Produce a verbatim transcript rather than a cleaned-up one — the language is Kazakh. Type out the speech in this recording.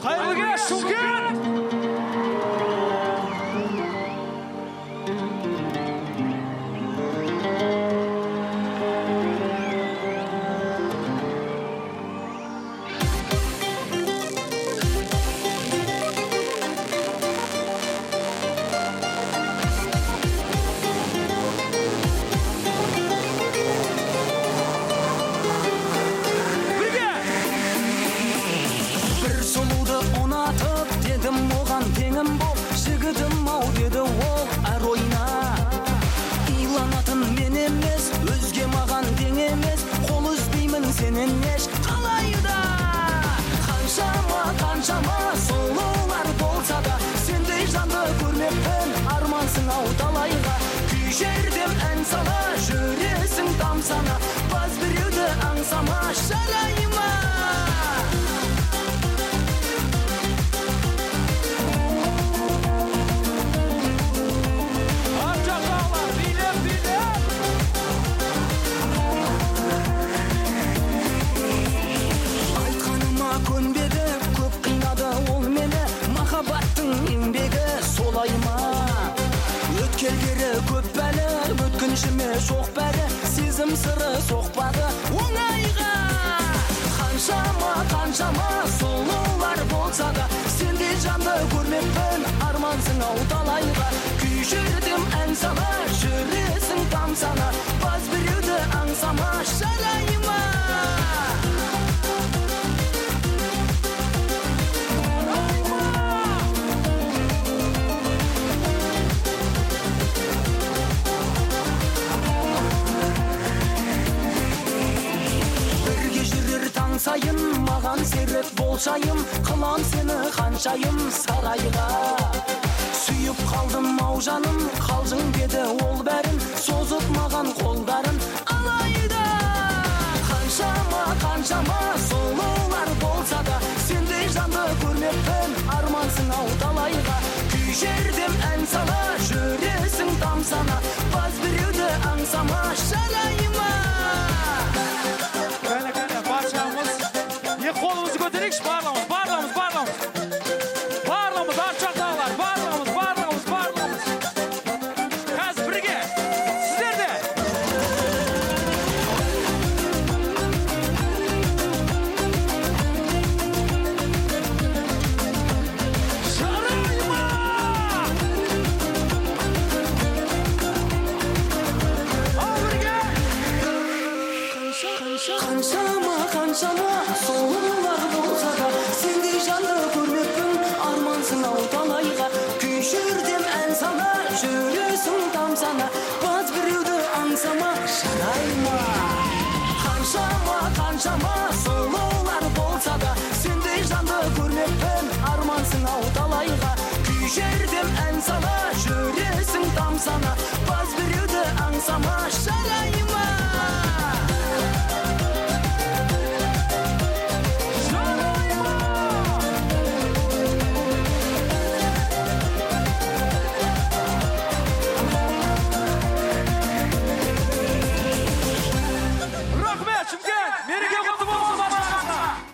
Қайырлы кеш, Шымкент! Қылам сені қаншайым сарайға сүйіп қалдым ау жаным қалжың деді ол бәрін созып маған қолдарын алайда қаншама қаншама сұлулар болса да сендей жанды көрмеппін армансың ау талайға күй жердем ән сала жүресің тамсана баз біреуді аңсама жарайма Кәне кәне баршамыз не қолымызды көтерейікші барлығымыз барлығымыз барлығымыз барлығымыз арчақтағылар барлығымыз барлығымыз барлығымыз қазір бірге сіздер де жарайма ал бірге қаншама қаншама сұлулар болса да сендей жанды көрмеппін армансың ау талайға күй жердем ән сала жүресің тамсана баз біреуді аңсама жарайма қаншама қаншама сұлулар болса да сендей жанды көрмеппін армансың ау талайға күй жердем ән сала жүресің тамсана баз біреуді аңсама жарайма